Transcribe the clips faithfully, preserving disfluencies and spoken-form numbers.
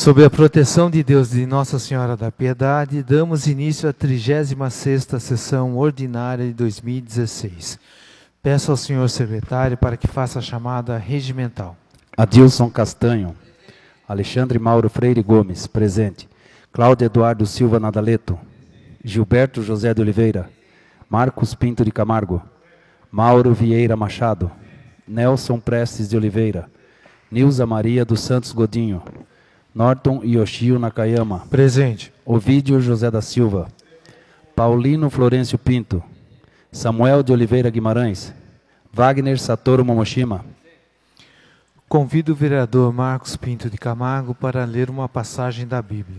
Sob a proteção de Deus e Nossa Senhora da Piedade, damos início à trigésima sexta sessão ordinária de dois mil e dezesseis. Peço ao senhor secretário para que faça a chamada regimental. Adilson Castanho. Alexandre Mauro Freire Gomes, presente. Cláudio Eduardo Silva Nadaleto. Gilberto José de Oliveira. Marcos Pinto de Camargo. Mauro Vieira Machado. Nelson Prestes de Oliveira. Nilza Maria dos Santos Godinho. Norton Yoshio Nakayama. Presente. Ovídio José da Silva. Paulino Florencio Pinto. Samuel de Oliveira Guimarães. Wagner Satoru Momoshima. Convido o vereador Marcos Pinto de Camargo para ler uma passagem da Bíblia.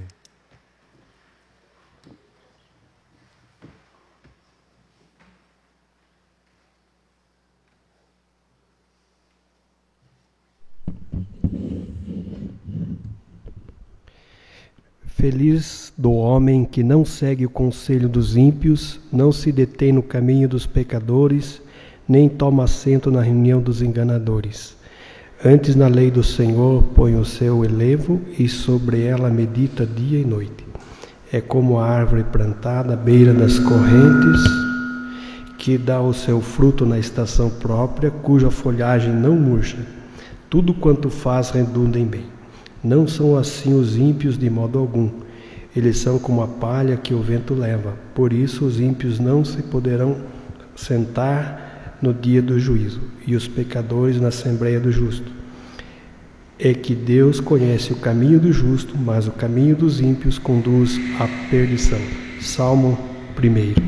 Feliz do homem que não segue o conselho dos ímpios, não se detém no caminho dos pecadores, nem toma assento na reunião dos enganadores. Antes na lei do Senhor põe o seu elevo, e sobre ela medita dia e noite. É como a árvore plantada à beira das correntes, que dá o seu fruto na estação própria, cuja folhagem não murcha. Tudo quanto faz redunda em bem. Não são assim os ímpios de modo algum. Eles são como a palha que o vento leva. Por isso os ímpios não se poderão sentar no dia do juízo, e os pecadores na assembleia do justo. É que Deus conhece o caminho do justo, mas o caminho dos ímpios conduz à perdição. Salmo primeiro.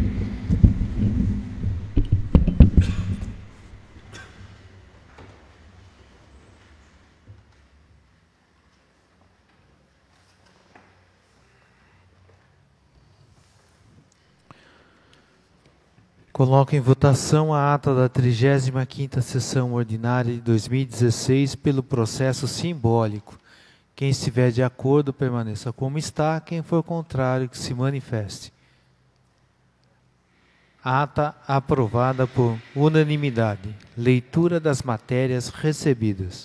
Coloco em votação a ata da trigésima quinta sessão ordinária de dois mil e dezesseis pelo processo simbólico. Quem estiver de acordo, permaneça como está. Quem for contrário, que se manifeste. Ata aprovada por unanimidade. Leitura das matérias recebidas.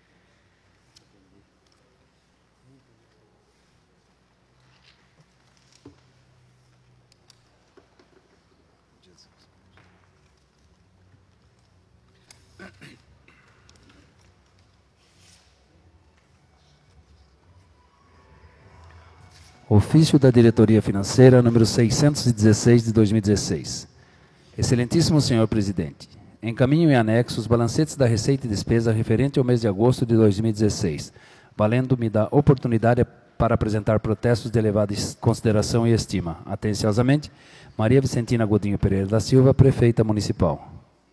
Ofício da Diretoria Financeira, número seiscentos e dezesseis de dois mil e dezesseis. Excelentíssimo senhor presidente, encaminho em anexo os balancetes da receita e despesa referente ao mês de agosto de dois mil e dezesseis, valendo-me da oportunidade para apresentar protestos de elevada consideração e estima. Atenciosamente, Maria Vicentina Godinho Pereira da Silva, prefeita municipal.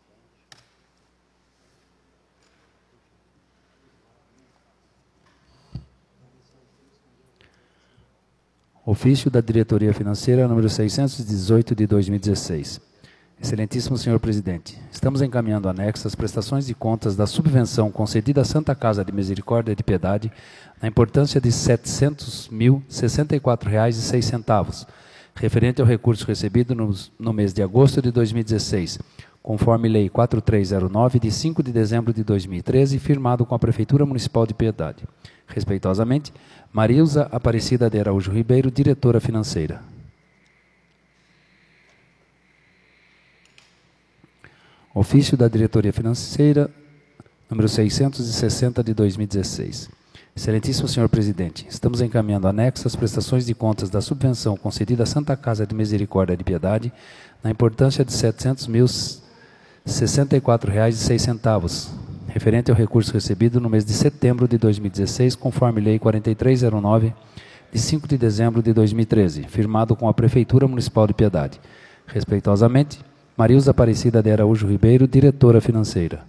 Ofício da Diretoria Financeira, número seiscentos e dezoito de dois mil e dezesseis. Excelentíssimo senhor presidente, estamos encaminhando anexo as prestações de contas da subvenção concedida à Santa Casa de Misericórdia e de Piedade, na importância de setecentos mil sessenta e quatro reais e seis centavos, referente ao recurso recebido no, no mês de agosto de dois mil e dezesseis, conforme Lei quatro mil trezentos e nove, de cinco de dezembro de dois mil e treze, firmado com a Prefeitura Municipal de Piedade. Respeitosamente, Marilza Aparecida de Araújo Ribeiro, diretora financeira. Ofício da Diretoria Financeira, número seiscentos e sessenta de dois mil e dezesseis. Excelentíssimo senhor presidente, estamos encaminhando anexo as prestações de contas da subvenção concedida à Santa Casa de Misericórdia e de Piedade, na importância de setecentos mil sessenta e quatro reais e seis centavos, referente ao recurso recebido no mês de setembro de dois mil e dezesseis, conforme Lei quarenta e três zero nove, de cinco de dezembro de dois mil e treze, firmado com a Prefeitura Municipal de Piedade. Respeitosamente, Marilza Aparecida de Araújo Ribeiro, diretora financeira.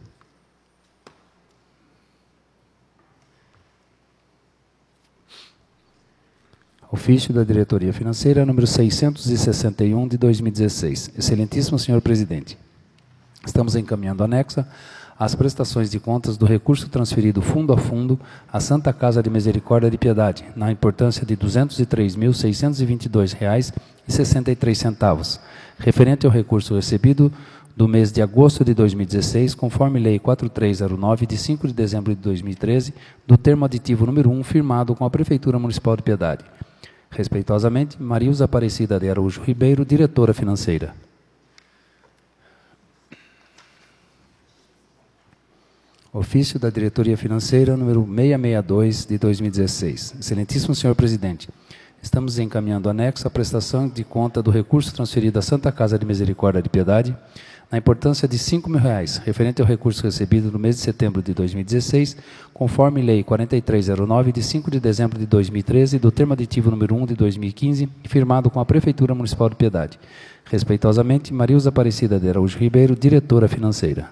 Ofício da Diretoria Financeira, número seiscentos e sessenta e um de dois mil e dezesseis. Excelentíssimo senhor presidente, estamos encaminhando anexa as prestações de contas do recurso transferido fundo a fundo à Santa Casa de Misericórdia de Piedade, na importância de duzentos e três mil seiscentos e vinte e dois reais e sessenta e três centavos, referente ao recurso recebido do mês de agosto de dois mil e dezesseis, conforme Lei quatro mil trezentos e nove, de cinco de dezembro de dois mil e treze, do termo aditivo número um, firmado com a Prefeitura Municipal de Piedade. Respeitosamente, Marilza Aparecida de Araújo Ribeiro, diretora financeira. Ofício da Diretoria Financeira, número seiscentos e sessenta e dois, de dois mil e dezesseis. Excelentíssimo senhor presidente, estamos encaminhando anexo à prestação de conta do recurso transferido à Santa Casa de Misericórdia de Piedade, na importância de cinco mil reais, referente ao recurso recebido no mês de setembro de dois mil e dezesseis, conforme Lei quatro três zero nove, de cinco de dezembro de dois mil e treze, do termo aditivo número um de dois mil e quinze, firmado com a Prefeitura Municipal de Piedade. Respeitosamente, Marilza Aparecida de Araújo Ribeiro, diretora financeira.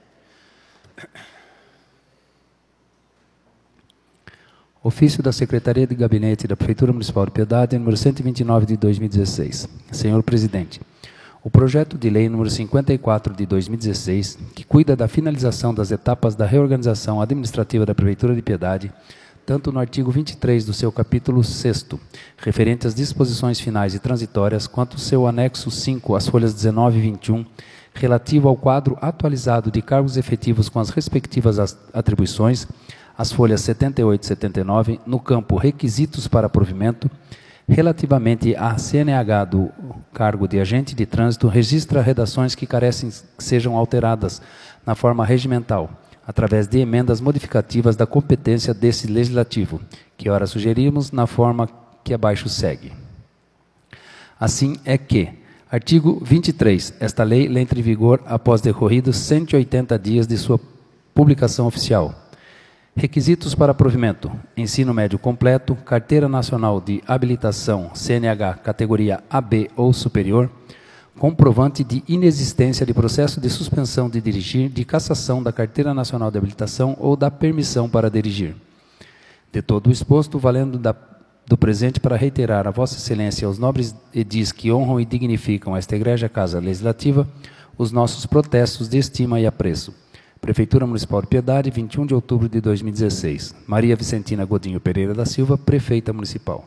Ofício da Secretaria de Gabinete da Prefeitura Municipal de Piedade, número cento e vinte e nove de dois mil e dezesseis. Senhor presidente, o projeto de lei número cinquenta e quatro de dois mil e dezesseis, que cuida da finalização das etapas da reorganização administrativa da Prefeitura de Piedade, tanto no artigo vinte e três do seu capítulo sexto, referente às disposições finais e transitórias, quanto seu anexo cinco, as folhas dezenove e vinte e um, relativo ao quadro atualizado de cargos efetivos com as respectivas atribuições, as folhas setenta e oito e setenta e nove, no campo requisitos para provimento, relativamente à C N H do cargo de agente de trânsito, registra redações que carecem que sejam alteradas na forma regimental, através de emendas modificativas da competência desse legislativo, que ora sugerimos na forma que abaixo segue. Assim é que, artigo vinte e três, esta lei entra em vigor após decorridos cento e oitenta dias de sua publicação oficial. Requisitos para provimento: ensino médio completo, carteira nacional de habilitação C N H categoria A B ou superior, comprovante de inexistência de processo de suspensão de dirigir, de cassação da carteira nacional de habilitação ou da permissão para dirigir. De todo o exposto, valendo da, do presente para reiterar a Vossa Excelência aos nobres edis que honram e dignificam esta egrégia Casa Legislativa, os nossos protestos de estima e apreço. Prefeitura Municipal de Piedade, vinte e um de outubro de dois mil e dezesseis. Maria Vicentina Godinho Pereira da Silva, Prefeita Municipal.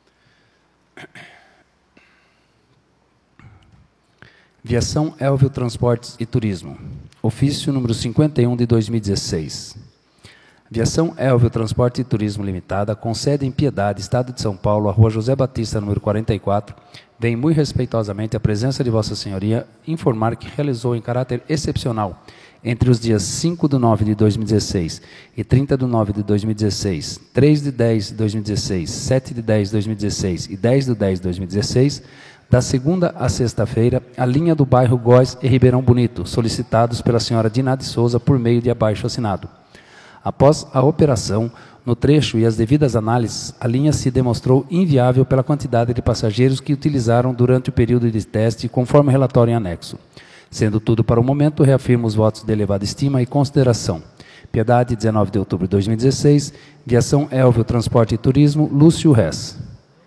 Viação Elvio Transportes e Turismo. Ofício número cinquenta e um de dois mil e dezesseis. Viação Elvio Transporte e Turismo Limitada, com sede em Piedade, Estado de São Paulo, a Rua José Batista, número quarenta e quatro, vem muito respeitosamente a presença de Vossa Senhoria informar que realizou em caráter excepcional, entre os dias cinco de nove de dois mil e dezesseis e trinta de nove de dois mil e dezesseis, três de dez de dois mil e dezesseis, sete de dez de dois mil e dezesseis e dez de dez de dois mil e dezesseis, da segunda a sexta-feira, a linha do bairro Góis e Ribeirão Bonito, solicitados pela senhora Diná de Souza por meio de abaixo assinado. Após a operação, no trecho e as devidas análises, a linha se demonstrou inviável pela quantidade de passageiros que utilizaram durante o período de teste, conforme o relatório em anexo. Sendo tudo para o momento, reafirmo os votos de elevada estima e consideração. Piedade, dezenove de outubro de dois mil e dezesseis. Viação Elvio Transporte e Turismo, Lúcio Rez.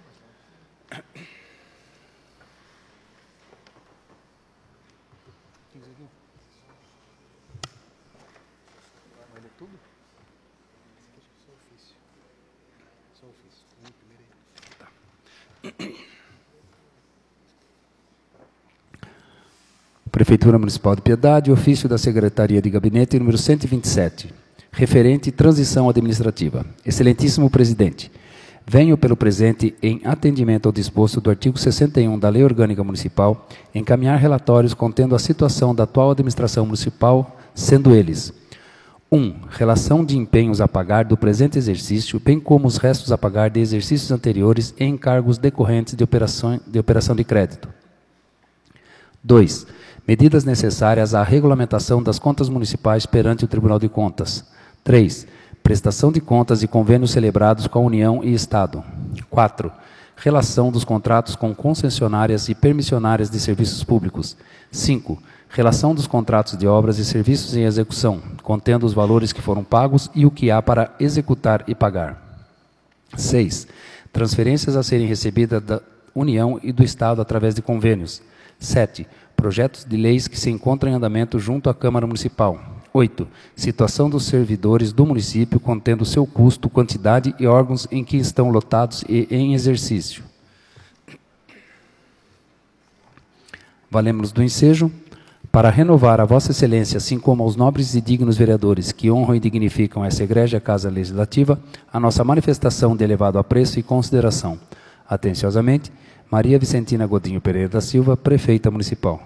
Prefeitura Municipal de Piedade, ofício da Secretaria de Gabinete, número cento e vinte e sete, referente transição administrativa. Excelentíssimo Presidente, venho pelo presente, em atendimento ao disposto do artigo sessenta e um da Lei Orgânica Municipal, encaminhar relatórios contendo a situação da atual administração municipal, sendo eles: um. Relação de empenhos a pagar do presente exercício, bem como os restos a pagar de exercícios anteriores e encargos decorrentes de operação de, operação de crédito. dois. Medidas necessárias à regulamentação das contas municipais perante o Tribunal de Contas. três. Prestação de contas e convênios celebrados com a União e Estado. quatro. Relação dos contratos com concessionárias e permissionárias de serviços públicos. cinco. Relação dos contratos de obras e serviços em execução, contendo os valores que foram pagos e o que há para executar e pagar. seis. Transferências a serem recebidas da União e do Estado através de convênios. sete. Projetos de leis que se encontram em andamento junto à Câmara Municipal. oito. Situação dos servidores do município, contendo seu custo, quantidade e órgãos em que estão lotados e em exercício. Valemos do ensejo. para renovar a Vossa Excelência, assim como aos nobres e dignos vereadores que honram e dignificam essa egrégia Casa Legislativa, a nossa manifestação de elevado apreço e consideração. Atenciosamente, Maria Vicentina Godinho Pereira da Silva, Prefeita Municipal.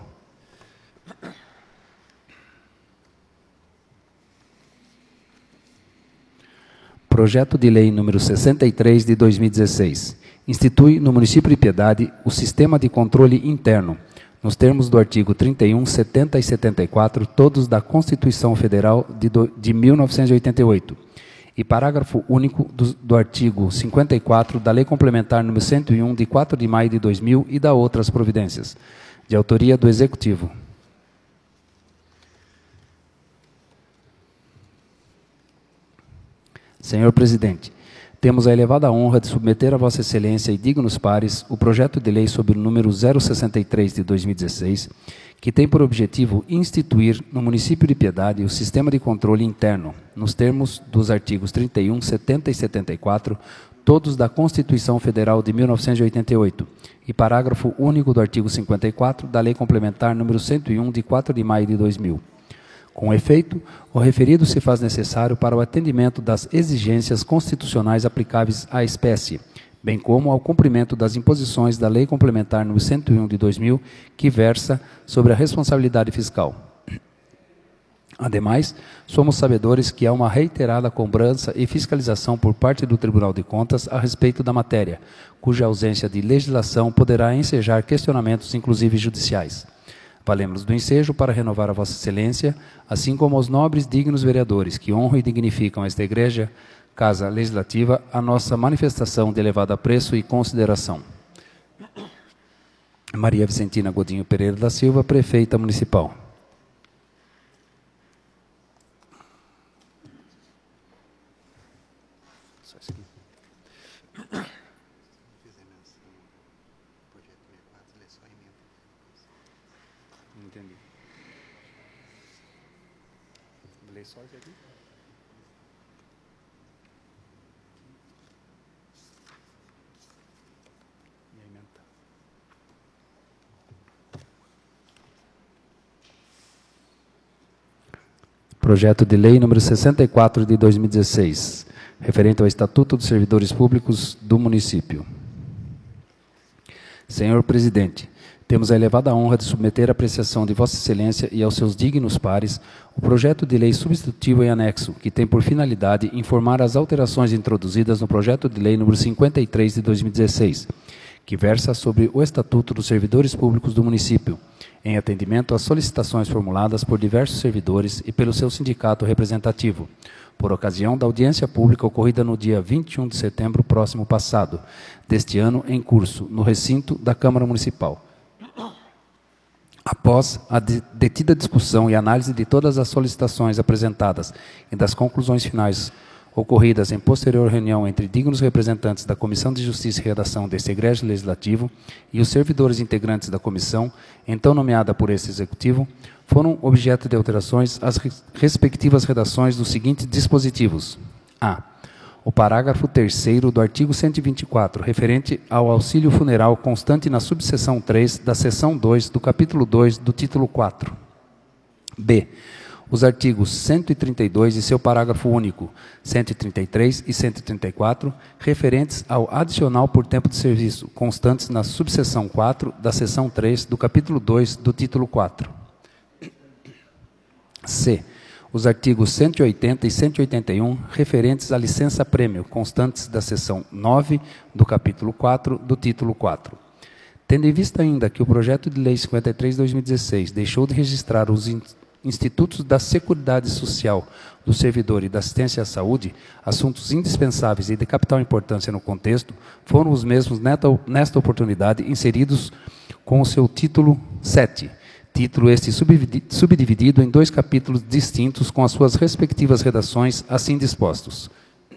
Projeto de Lei número sessenta e três de dois mil e dezesseis. Institui no município de Piedade o Sistema de Controle Interno, nos termos do artigo trinta e um, setenta e setenta e quatro, todos da Constituição Federal de, do, de mil novecentos e oitenta e oito, e parágrafo único do, do artigo cinquenta e quatro da Lei Complementar número cento e um, de quatro de maio de dois mil, e da outras providências, de autoria do Executivo. Senhor Presidente, temos a elevada honra de submeter a Vossa Excelência e dignos pares o projeto de lei sob o número zero sessenta e três de dois mil e dezesseis, que tem por objetivo instituir no município de Piedade o sistema de controle interno, nos termos dos artigos trinta e um, setenta e setenta e quatro, todos da Constituição Federal de mil novecentos e oitenta e oito, e parágrafo único do artigo cinquenta e quatro da Lei Complementar número cento e um, de quatro de maio de dois mil. Com efeito, o referido se faz necessário para o atendimento das exigências constitucionais aplicáveis à espécie, bem como ao cumprimento das imposições da Lei Complementar número cento e um de dois mil, que versa sobre a responsabilidade fiscal. Ademais, somos sabedores que há uma reiterada cobrança e fiscalização por parte do Tribunal de Contas a respeito da matéria, cuja ausência de legislação poderá ensejar questionamentos, inclusive judiciais. Valemos do ensejo para renovar a Vossa Excelência, assim como aos nobres dignos vereadores que honram e dignificam esta egrégia Casa Legislativa, a nossa manifestação de elevado apreço e consideração. Maria Vicentina Godinho Pereira da Silva, Prefeita Municipal. Entendi. Lê só isso aqui. E aí, menta. Projeto de Lei número sessenta e quatro de dois mil e dezesseis, referente ao Estatuto dos Servidores Públicos do município. Senhor Presidente, temos a elevada honra de submeter à apreciação de Vossa Excelência e aos seus dignos pares o projeto de lei substitutivo em anexo, que tem por finalidade informar as alterações introduzidas no projeto de lei número cinquenta e três de dois mil e dezesseis, que versa sobre o Estatuto dos Servidores Públicos do município, em atendimento às solicitações formuladas por diversos servidores e pelo seu sindicato representativo, por ocasião da audiência pública ocorrida no dia vinte e um de setembro próximo passado, deste ano em curso, no recinto da Câmara Municipal. Após a detida discussão e análise de todas as solicitações apresentadas e das conclusões finais ocorridas em posterior reunião entre dignos representantes da Comissão de Justiça e Redação deste egrégio legislativo e os servidores integrantes da comissão, então nomeada por este Executivo, foram objeto de alterações as respectivas redações dos seguintes dispositivos. A. O parágrafo terceiro do artigo cento e vinte e quatro, referente ao auxílio funeral constante na subseção três da seção dois do capítulo dois do título quatro. B. Os artigos cento e trinta e dois e seu parágrafo único, cento e trinta e três e cento e trinta e quatro, referentes ao adicional por tempo de serviço, constantes na subseção quatro da seção três do capítulo dois do título quatro. C. Os artigos cento e oitenta e cento e oitenta e um, referentes à licença-prêmio, constantes da seção nove do capítulo quatro do título quatro. Tendo em vista ainda que o projeto de lei cinquenta e três de dois mil e dezesseis deixou de registrar os institutos da Seguridade Social do servidor e da assistência à saúde, assuntos indispensáveis e de capital importância no contexto, foram os mesmos, nesta oportunidade, inseridos com o seu título sete, título este subdividido em dois capítulos distintos com as suas respectivas redações assim dispostos.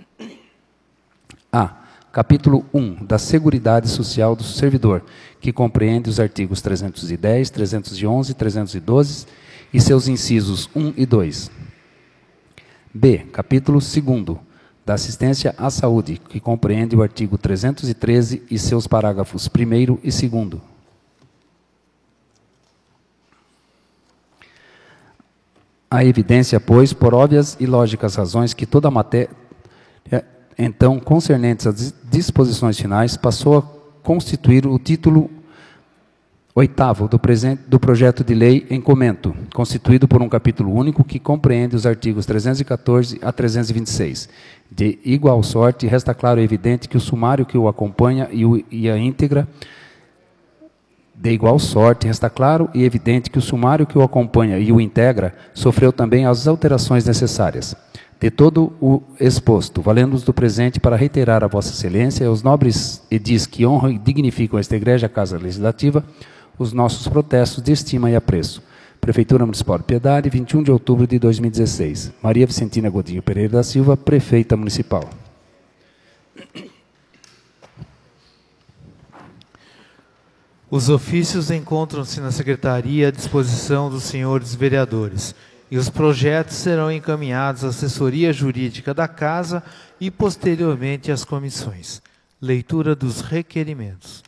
A. Capítulo um, da Seguridade Social do servidor, que compreende os artigos trezentos e dez, trezentos e onze, trezentos e doze e seus incisos um e dois. B. Capítulo dois, da Assistência à Saúde, que compreende o artigo trezentos e treze e seus parágrafos primeiro e segundo. Há evidência, pois, por óbvias e lógicas razões, que toda a matéria, então, concernentes às disposições finais, passou a constituir o título oitavo do, presente, do projeto de lei em comento, constituído por um capítulo único que compreende os artigos trezentos e quatorze a trezentos e vinte e seis. De igual sorte, resta claro e evidente que o sumário que o acompanha e, o, e a íntegra De igual sorte, resta claro e evidente que o sumário que o acompanha e o integra sofreu também as alterações necessárias. De todo o exposto, valendo-nos do presente para reiterar a Vossa Excelência e aos nobres edis que honram e dignificam esta egrégia Casa Legislativa, os nossos protestos de estima e apreço. Prefeitura Municipal de Piedade, vinte e um de outubro de dois mil e dezesseis. Maria Vicentina Godinho Pereira da Silva, Prefeita Municipal. Os ofícios encontram-se na Secretaria à disposição dos senhores vereadores e os projetos serão encaminhados à assessoria jurídica da Casa e posteriormente às comissões. Leitura dos requerimentos.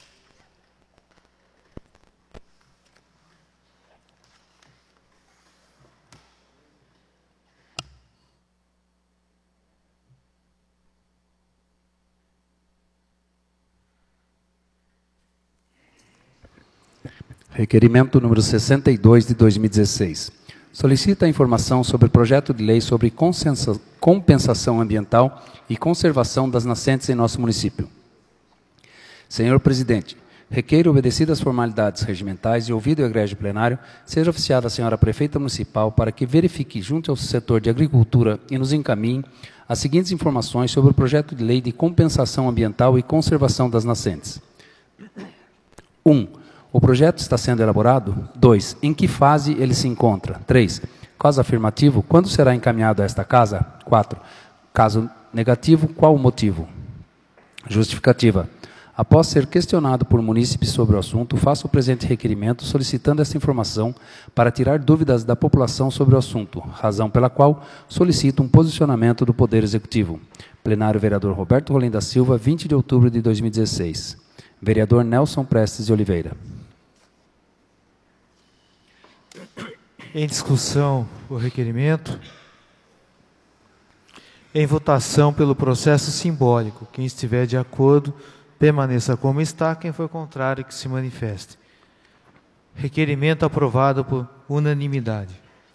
Requerimento número sessenta e dois de dois mil e dezesseis. Solicita informação sobre o projeto de lei sobre compensação ambiental e conservação das nascentes em nosso município. Senhor Presidente, requeiro, obedecidas as formalidades regimentais e ouvido o egrégio plenário, seja oficiada a senhora Prefeita Municipal para que verifique junto ao setor de agricultura e nos encaminhe as seguintes informações sobre o projeto de lei de compensação ambiental e conservação das nascentes. um. O projeto está sendo elaborado? dois. Em que fase ele se encontra? três. Caso afirmativo, quando será encaminhado a esta Casa? quatro. Caso negativo, qual o motivo? Justificativa. Após ser questionado por munícipes sobre o assunto, faço o presente requerimento solicitando esta informação para tirar dúvidas da população sobre o assunto, razão pela qual solicito um posicionamento do Poder Executivo. Plenário Vereador Roberto Rolim da Silva, vinte de outubro de dois mil e dezesseis. Vereador Nelson Prestes de Oliveira. Em discussão, o requerimento. Em votação pelo processo simbólico. Quem estiver de acordo, permaneça como está. Quem for contrário, que se manifeste. Requerimento aprovado por unanimidade.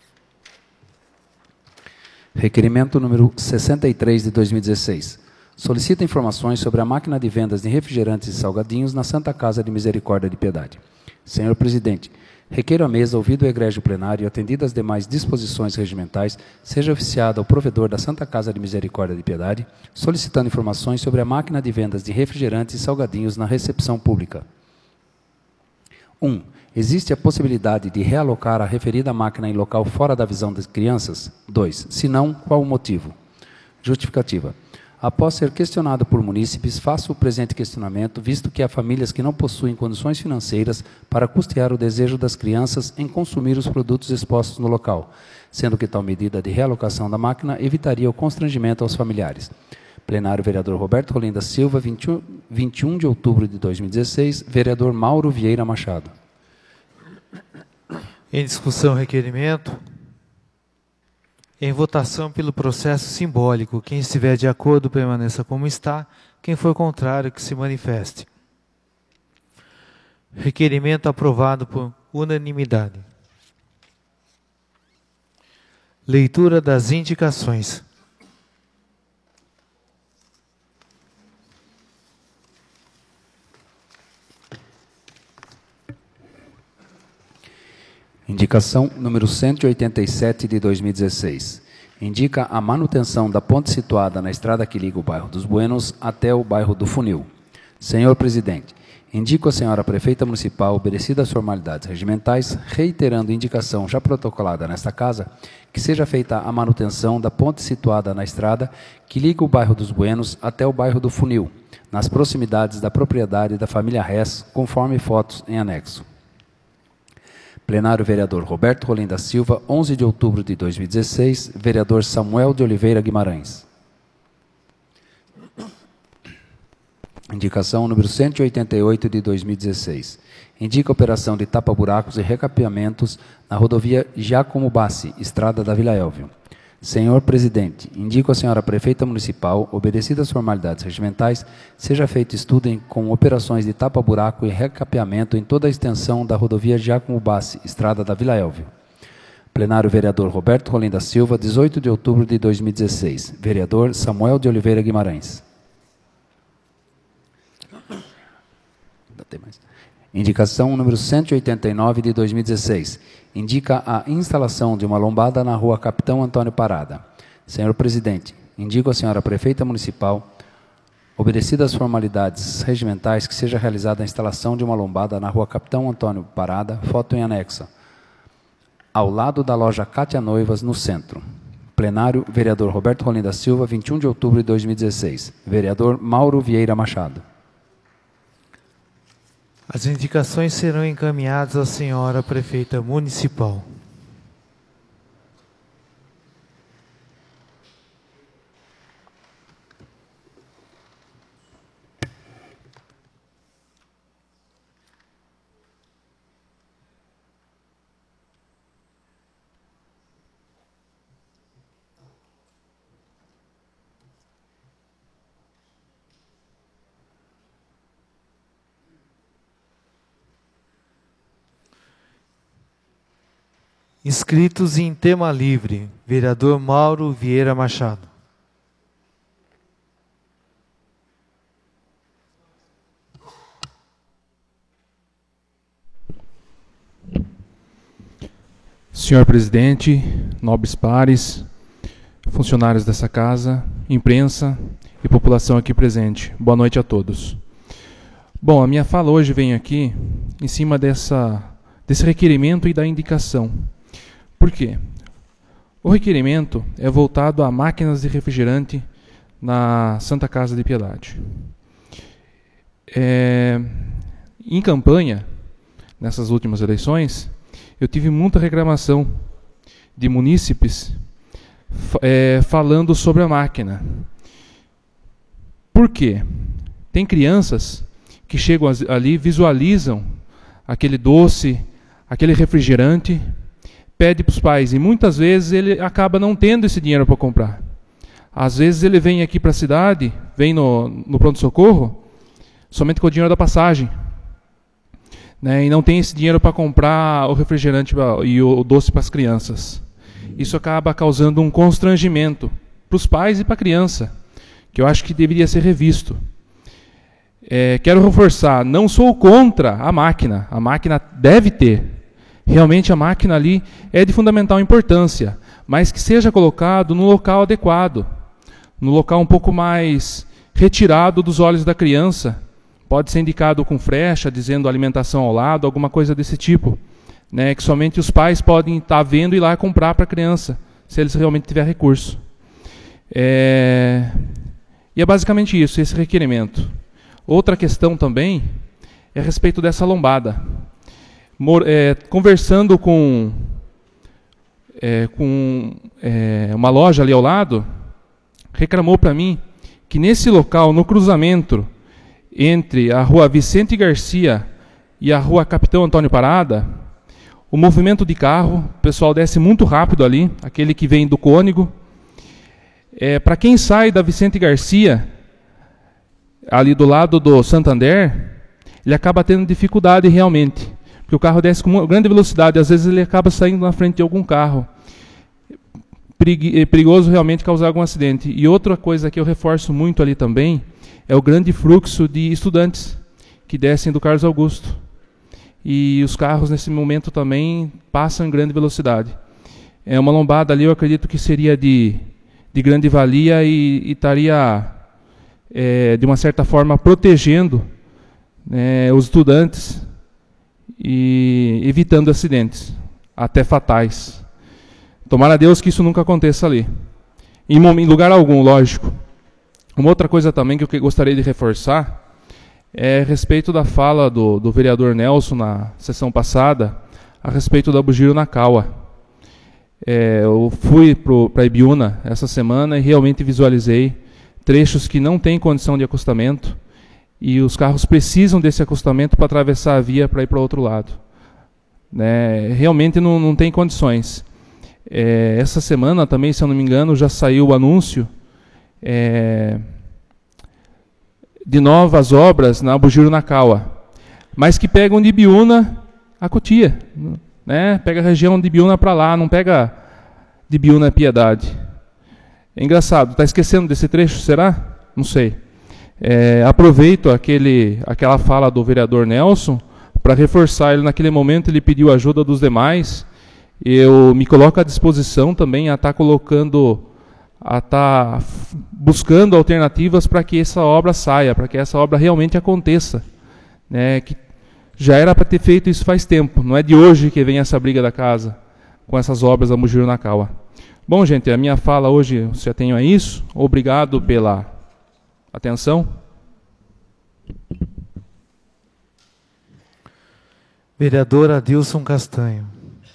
Requerimento número sessenta e três de dois mil e dezesseis. Solicita informações sobre a máquina de vendas de refrigerantes e salgadinhos na Santa Casa de Misericórdia de Piedade. Senhor Presidente, requeiro à mesa, ouvido o egrégio plenário e atendidas as demais disposições regimentais, seja oficiado ao provedor da Santa Casa de Misericórdia de Piedade, solicitando informações sobre a máquina de vendas de refrigerantes e salgadinhos na recepção pública. um. Existe a possibilidade de realocar a referida máquina em local fora da visão das crianças? dois. Se não, qual o motivo? Justificativa. Após ser questionado por munícipes, faço o presente questionamento, visto que há famílias que não possuem condições financeiras para custear o desejo das crianças em consumir os produtos expostos no local, sendo que tal medida de realocação da máquina evitaria o constrangimento aos familiares. Plenário Vereador Roberto Rolim da Silva, vinte e um de outubro de dois mil e dezesseis, Vereador Mauro Vieira Machado. Em discussão, requerimento. Em votação pelo processo simbólico. Quem estiver de acordo, permaneça como está. Quem for contrário, que se manifeste. Requerimento aprovado por unanimidade. Leitura das indicações. Indicação número cento e oitenta e sete de dois mil e dezesseis. Indica a manutenção da ponte situada na estrada que liga o bairro dos Buenos até o bairro do Funil. Senhor Presidente, indico a senhora Prefeita Municipal, obedecidas as formalidades regimentais, reiterando indicação já protocolada nesta Casa, que seja feita a manutenção da ponte situada na estrada que liga o bairro dos Buenos até o bairro do Funil, nas proximidades da propriedade da família Rez, conforme fotos em anexo. Plenário Vereador Roberto Rolim da Silva, onze de outubro de dois mil e dezesseis, Vereador Samuel de Oliveira Guimarães. Indicação número cento e oitenta e oito de dois mil e dezesseis. Indica a operação de tapa-buracos e recapeamentos na rodovia Giacomo Bassi, Estrada da Vila Elvio. Senhor Presidente, indico à senhora Prefeita Municipal, obedecidas as formalidades regimentais, seja feito estudo em, com operações de tapa-buraco e recapeamento em toda a extensão da rodovia Giacomo Bassi, Estrada da Vila Elvio. Plenário Vereador Roberto Rolim da Silva, dezoito de outubro de dois mil e dezesseis. Vereador Samuel de Oliveira Guimarães. Indicação número cento e oitenta e nove de dois mil e dezesseis. Indica a instalação de uma lombada na rua Capitão Antônio Parada. Senhor Presidente, indico à senhora Prefeita Municipal, obedecidas as formalidades regimentais, que seja realizada a instalação de uma lombada na rua Capitão Antônio Parada, foto em anexo, ao lado da loja Cátia Noivas, no centro. Plenário, Vereador Roberto Rolim da Silva, vinte e um de outubro de dois mil e dezesseis. Vereador Mauro Vieira Machado. As indicações serão encaminhadas à senhora Prefeita Municipal. Inscritos em tema livre, vereador Mauro Vieira Machado. Senhor Presidente, nobres pares, funcionários dessa casa, imprensa e população aqui presente, boa noite a todos. Bom, a minha fala hoje vem aqui em cima dessa, desse requerimento e da indicação. Por quê? O requerimento é voltado a máquinas de refrigerante na Santa Casa de Piedade. É, em campanha, nessas últimas eleições, eu tive muita reclamação de munícipes é, falando sobre a máquina. Por quê? Tem crianças que chegam ali, visualizam aquele doce, aquele refrigerante, pede para os pais, e muitas vezes ele acaba não tendo esse dinheiro para comprar. Às vezes ele vem aqui para a cidade, vem no, no pronto-socorro, somente com o dinheiro da passagem, né, e não tem esse dinheiro para comprar o refrigerante e o doce para as crianças. Isso acaba causando um constrangimento para os pais e para a criança, que eu acho que deveria ser revisto. É, quero reforçar, não sou contra a máquina, a máquina deve ter. Realmente a máquina ali é de fundamental importância, mas que seja colocado no local adequado, no local um pouco mais retirado dos olhos da criança. Pode ser indicado com frecha, dizendo alimentação ao lado, alguma coisa desse tipo, né, que somente os pais podem estar vendo e ir lá comprar para a criança, se eles realmente tiverem recurso. É... E é basicamente isso, esse requerimento. Outra questão também é a respeito dessa lombada. É, conversando com, é, com é, uma loja ali ao lado, reclamou para mim que nesse local, no cruzamento entre a rua Vicente Garcia e a rua Capitão Antônio Parada, o movimento de carro, o pessoal desce muito rápido ali, aquele que vem do Cônego. É, para quem sai da Vicente Garcia, ali do lado do Santander, ele acaba tendo dificuldade realmente. Porque o carro desce com uma grande velocidade, às vezes ele acaba saindo na frente de algum carro. É perigoso realmente causar algum acidente. E outra coisa que eu reforço muito ali também é o grande fluxo de estudantes que descem do Carlos Augusto. E os carros, nesse momento, também passam em grande velocidade. É uma lombada ali, eu acredito que seria de, de grande valia e, e estaria, é, de uma certa forma, protegendo, né, os estudantes e evitando acidentes, até fatais. Tomara a Deus que isso nunca aconteça ali. Em, em lugar algum, lógico. Uma outra coisa também que eu gostaria de reforçar é a respeito da fala do, do vereador Nelson na sessão passada, a respeito da Bugiro Nakawa. É, eu fui para a Ibiúna essa semana e realmente visualizei trechos que não têm condição de acostamento, e os carros precisam desse acostamento para atravessar a via para ir para o outro lado. Né? Realmente não, não tem condições. É, essa semana também, se eu não me engano, já saiu o anúncio é, de novas obras na Bugiro Nakawa, mas que pegam de Ibiúna a Cotia, né? Pega a região de Ibiúna para lá, não pega de Ibiúna a Piedade. É engraçado, está esquecendo desse trecho, será? Não sei. É, aproveito aquele, aquela fala do vereador Nelson para reforçar. Ele naquele momento ele pediu ajuda dos demais. Eu me coloco à disposição também a estar tá colocando, a estar tá buscando alternativas para que essa obra saia, para que essa obra realmente aconteça. Né? Que já era para ter feito isso faz tempo, não é de hoje que vem essa briga da casa com essas obras da Bugiro Nakawa. Bom, gente, a minha fala hoje já tenho é isso. Obrigado pela atenção. Vereador Adilson Castanho.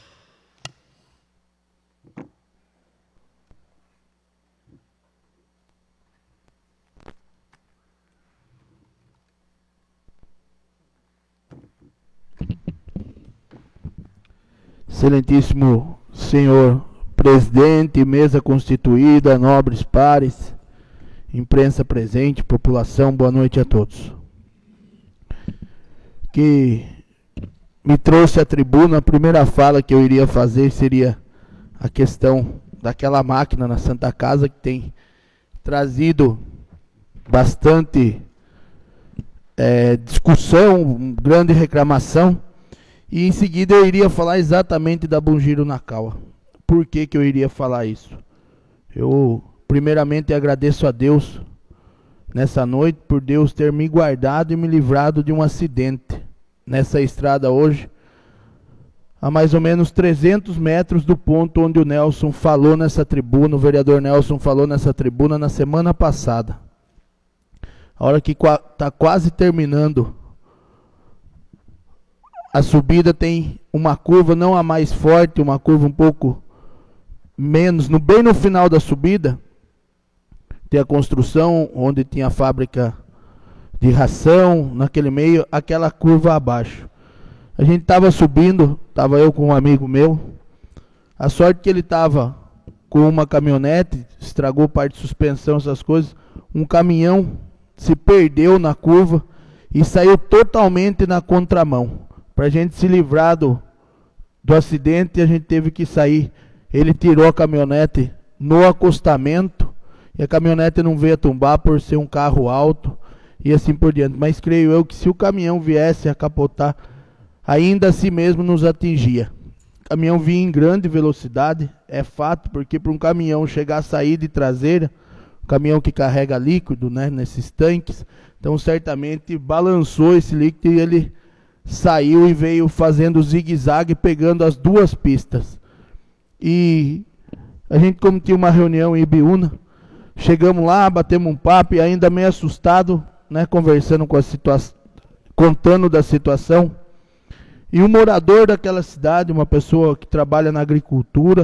Excelentíssimo senhor presidente, mesa constituída, nobres pares, imprensa presente, população, boa noite a todos. Que me trouxe à tribuna, a primeira fala que eu iria fazer seria a questão daquela máquina na Santa Casa que tem trazido bastante é, discussão, grande reclamação. E em seguida eu iria falar exatamente da Bugiro Nakawa. Por que que eu iria falar isso? Eu primeiramente agradeço a Deus nessa noite por Deus ter me guardado e me livrado de um acidente nessa estrada hoje, a mais ou menos trezentos metros do ponto onde o Nelson falou nessa tribuna, o vereador Nelson falou nessa tribuna na semana passada. A hora que está quase terminando a subida, tem uma curva, não a mais forte, uma curva um pouco menos, no, bem no final da subida, tem a construção onde tinha a fábrica de ração, naquele meio, aquela curva abaixo. A gente estava subindo, estava eu com um amigo meu, a sorte que ele estava com uma caminhonete, estragou parte de suspensão, essas coisas, um caminhão se perdeu na curva e saiu totalmente na contramão. Para a gente se livrar do, do acidente, a gente teve que sair. Ele tirou a caminhonete no acostamento, e a caminhonete não veio a tombar por ser um carro alto, e assim por diante. Mas creio eu que se o caminhão viesse a capotar, ainda assim mesmo nos atingia. O caminhão vinha em grande velocidade, é fato, porque para um caminhão chegar a sair de traseira, um caminhão que carrega líquido, né, nesses tanques, então certamente balançou esse líquido e ele saiu e veio fazendo zigue-zague, pegando as duas pistas. E a gente, como tinha uma reunião em Ibiúna, chegamos lá, batemos um papo e ainda meio assustado, né, conversando com a situação, contando da situação. E um morador daquela cidade, uma pessoa que trabalha na agricultura,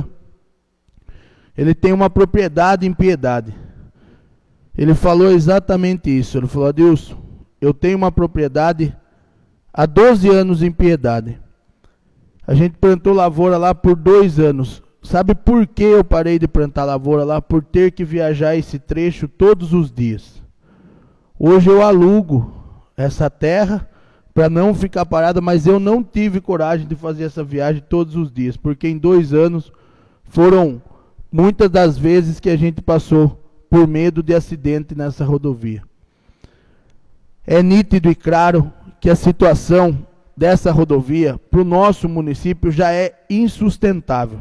ele tem uma propriedade em Piedade. Ele falou exatamente isso. Ele falou: Adilson, eu tenho uma propriedade há doze anos em Piedade. A gente plantou lavoura lá por dois anos. Sabe por que eu parei de plantar lavoura lá? Por ter que viajar esse trecho todos os dias. Hoje eu alugo essa terra para não ficar parada, mas eu não tive coragem de fazer essa viagem todos os dias, porque em dois anos foram muitas das vezes que a gente passou por medo de acidente nessa rodovia. É nítido e claro que a situação dessa rodovia para o nosso município já é insustentável.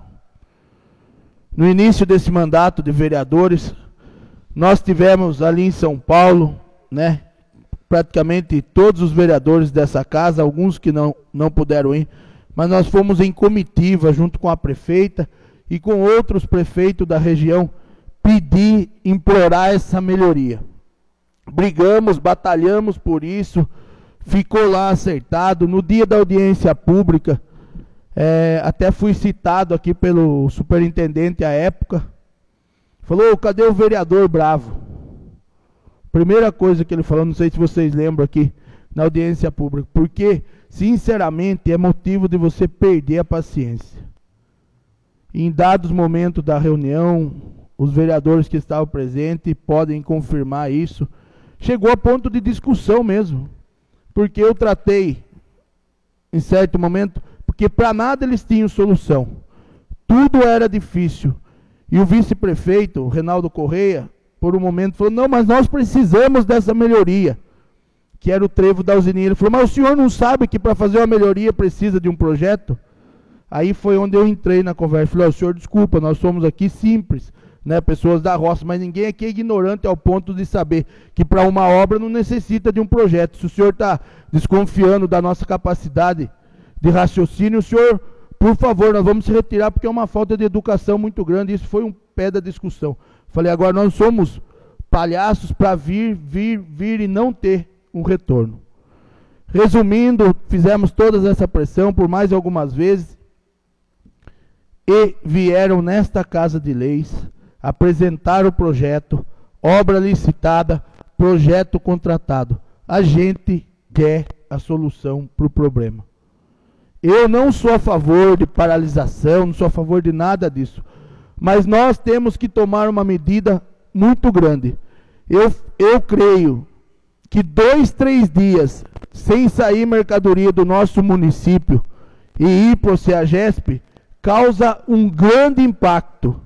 No início desse mandato de vereadores, nós tivemos ali em São Paulo, né, praticamente todos os vereadores dessa casa, alguns que não, não puderam ir, mas nós fomos em comitiva junto com a prefeita e com outros prefeitos da região pedir, implorar essa melhoria. Brigamos, batalhamos por isso, ficou lá acertado. No dia da audiência pública, é, até fui citado aqui pelo superintendente à época, falou: cadê o vereador bravo? Primeira coisa que ele falou, não sei se vocês lembram aqui, na audiência pública, porque, sinceramente, é motivo de você perder a paciência. Em dados momentos da reunião, os vereadores que estavam presentes podem confirmar isso, chegou a ponto de discussão mesmo, porque eu tratei, em certo momento, porque para nada eles tinham solução, tudo era difícil, e o vice-prefeito, o Reinaldo Correia, por um momento falou, não, mas nós precisamos dessa melhoria, que era o trevo da usininha. Ele falou, mas o senhor não sabe que para fazer uma melhoria precisa de um projeto? Aí foi onde eu entrei na conversa, falei, oh, senhor, desculpa, nós somos aqui simples, né, pessoas da roça, mas ninguém aqui é ignorante ao ponto de saber que para uma obra não necessita de um projeto. Se o senhor está desconfiando da nossa capacidade de raciocínio, o senhor, por favor, nós vamos se retirar, porque é uma falta de educação muito grande. Isso foi um pé da discussão. Falei, agora nós somos palhaços para vir, vir, vir e não ter um retorno. Resumindo, fizemos toda essa pressão por mais algumas vezes e vieram nesta Casa de Leis apresentar o projeto, obra licitada, projeto contratado. A gente quer a solução para o problema. Eu não sou a favor de paralisação, não sou a favor de nada disso. Mas nós temos que tomar uma medida muito grande. Eu, eu creio que dois, três dias sem sair mercadoria do nosso município e ir para o CEAGESP causa um grande impacto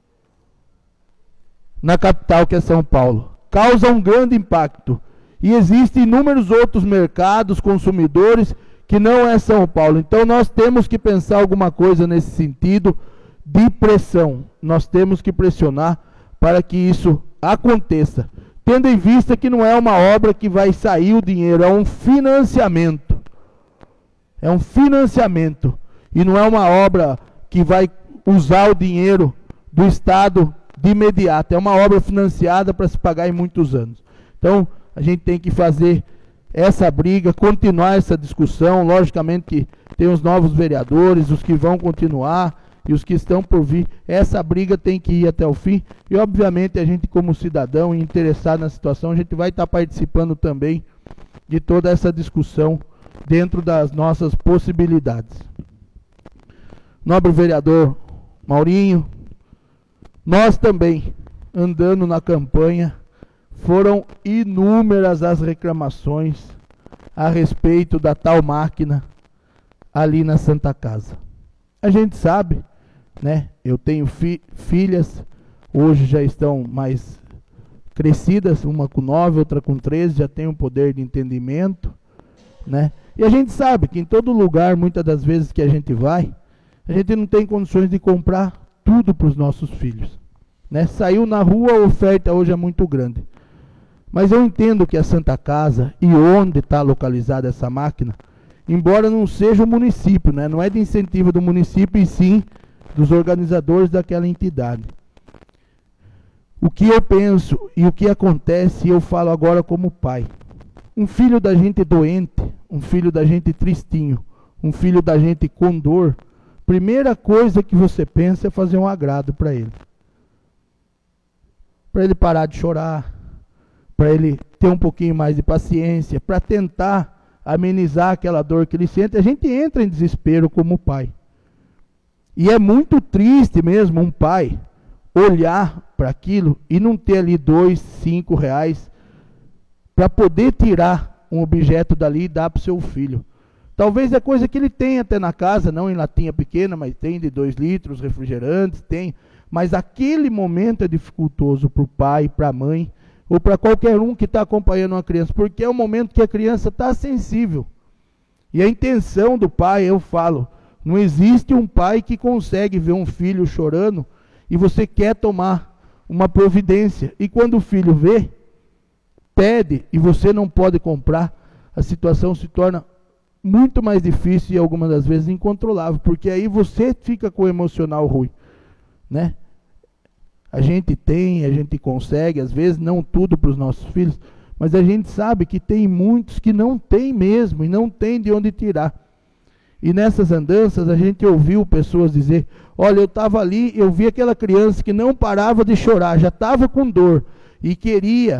na capital, que é São Paulo. Causa um grande impacto. E existem inúmeros outros mercados, consumidores, que não é São Paulo. Então nós temos que pensar alguma coisa nesse sentido de pressão. Nós temos que pressionar para que isso aconteça. Tendo em vista que não é uma obra que vai sair o dinheiro, é um financiamento. É um financiamento. E não é uma obra que vai usar o dinheiro do Estado de imediato. É uma obra financiada para se pagar em muitos anos. Então, a gente tem que fazer essa briga, continuar essa discussão. Logicamente que tem os novos vereadores, os que vão continuar e os que estão por vir. Essa briga tem que ir até o fim. E, obviamente, a gente, como cidadão e interessado na situação, a gente vai estar participando também de toda essa discussão dentro das nossas possibilidades. Nobre vereador Maurinho, nós também, andando na campanha, foram inúmeras as reclamações a respeito da tal máquina ali na Santa Casa. A gente sabe, né? Eu tenho fi filhas, hoje já estão mais crescidas, uma com nove, outra com treze, já tem um poder de entendimento, né? E a gente sabe que em todo lugar, muitas das vezes que a gente vai, a gente não tem condições de comprar tudo para os nossos filhos, né? Saiu na rua, a oferta hoje é muito grande. Mas eu entendo que a Santa Casa e onde está localizada essa máquina, embora não seja o município, né? Não é de incentivo do município, e sim dos organizadores daquela entidade. O que eu penso e o que acontece, eu falo agora como pai. Um filho da gente doente, um filho da gente tristinho, um filho da gente com dor, primeira coisa que você pensa é fazer um agrado para ele. Para ele parar de chorar, para ele ter um pouquinho mais de paciência, para tentar amenizar aquela dor que ele sente. A gente entra em desespero como pai. E é muito triste mesmo um pai olhar para aquilo e não ter ali dois, cinco reais para poder tirar um objeto dali e dar para o seu filho. Talvez é coisa que ele tem até na casa, não em latinha pequena, mas tem de dois litros, refrigerantes, tem. Mas aquele momento é dificultoso para o pai, para a mãe, ou para qualquer um que está acompanhando uma criança, porque é o momento que a criança está sensível. E a intenção do pai, eu falo, não existe um pai que consegue ver um filho chorando e você quer tomar uma providência. E quando o filho vê, pede e você não pode comprar, a situação se torna muito mais difícil e algumas das vezes incontrolável, porque aí você fica com o emocional ruim, né? A gente tem, a gente consegue, às vezes não tudo para os nossos filhos, mas a gente sabe que tem muitos que não tem mesmo e não tem de onde tirar. E nessas andanças a gente ouviu pessoas dizer, olha, eu estava ali, eu vi aquela criança que não parava de chorar, já estava com dor e queria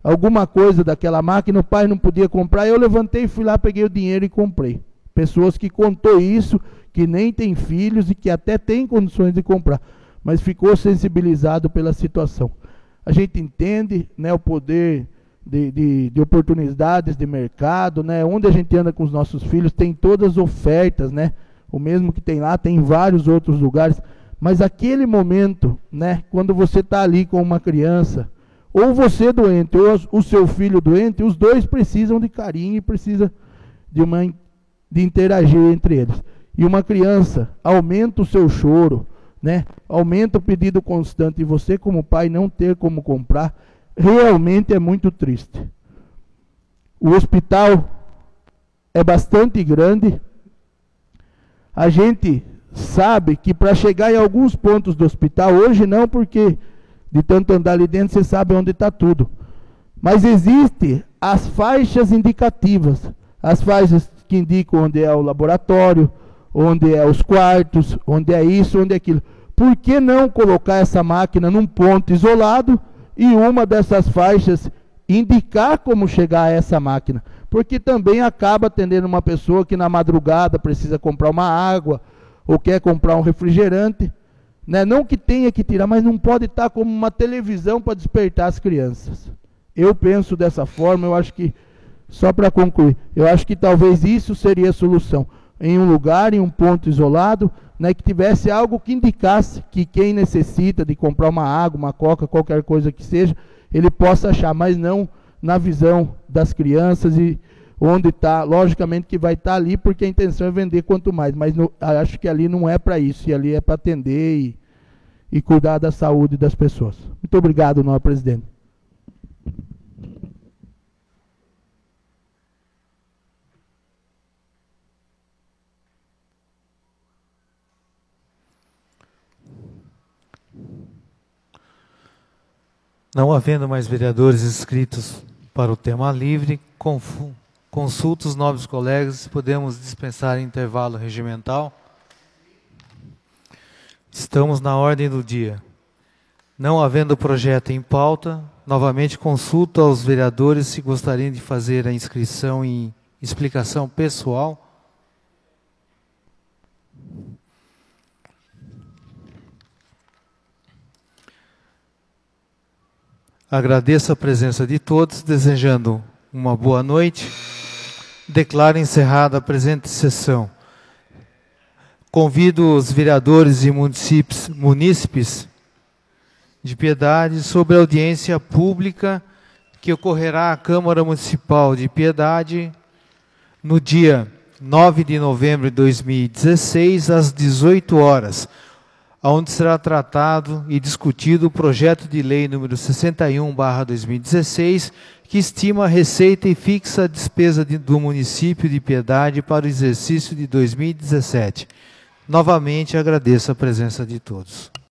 alguma coisa daquela máquina, o pai não podia comprar, eu levantei, fui lá, peguei o dinheiro e comprei. Pessoas que contou isso, que nem tem filhos e que até tem condições de comprar, mas ficou sensibilizado pela situação. A gente entende, né, o poder de, de, de oportunidades de mercado, né, onde a gente anda com os nossos filhos, tem todas as ofertas, né, o mesmo que tem lá, tem em vários outros lugares, mas aquele momento, né, quando você está ali com uma criança, ou você doente, ou o seu filho doente, os dois precisam de carinho e precisam de, uma, de interagir entre eles. E uma criança aumenta o seu choro, né, aumenta o pedido constante, e você como pai não ter como comprar, realmente é muito triste. O hospital é bastante grande. A gente sabe que para chegar em alguns pontos do hospital, hoje não, porque de tanto andar ali dentro você sabe onde está tudo. Mas existem as faixas indicativas, as faixas que indicam onde é o laboratório, onde é os quartos, onde é isso, onde é aquilo. Por que não colocar essa máquina num ponto isolado e uma dessas faixas indicar como chegar a essa máquina? Porque também acaba atendendo uma pessoa que na madrugada precisa comprar uma água ou quer comprar um refrigerante, né? Não que tenha que tirar, mas não pode estar como uma televisão para despertar as crianças. Eu penso dessa forma, eu acho que, só para concluir, eu acho que talvez isso seria a solução. Em um lugar, em um ponto isolado, né, que tivesse algo que indicasse que quem necessita de comprar uma água, uma coca, qualquer coisa que seja, ele possa achar, mas não na visão das crianças e onde está, logicamente que vai estar tá ali, porque a intenção é vender quanto mais, mas no, acho que ali não é para isso, e ali é para atender e, e cuidar da saúde das pessoas. Muito obrigado, nobre presidente. Não havendo mais vereadores inscritos para o tema livre, consulto os nobres colegas se podemos dispensar intervalo regimental. Estamos na ordem do dia. Não havendo projeto em pauta, novamente consulto aos vereadores se gostariam de fazer a inscrição em explicação pessoal. Agradeço a presença de todos, desejando uma boa noite. Declaro encerrada a presente sessão. Convido os vereadores e munícipes, munícipes de Piedade sobre a audiência pública que ocorrerá à Câmara Municipal de Piedade no dia nove de novembro de dois mil e dezesseis, às dezoito horas, onde será tratado e discutido o projeto de lei número sessenta e um barra dois mil e dezesseis, que estima a receita e fixa a despesa de, do município de Piedade para o exercício de dois mil e dezessete. Novamente agradeço a presença de todos.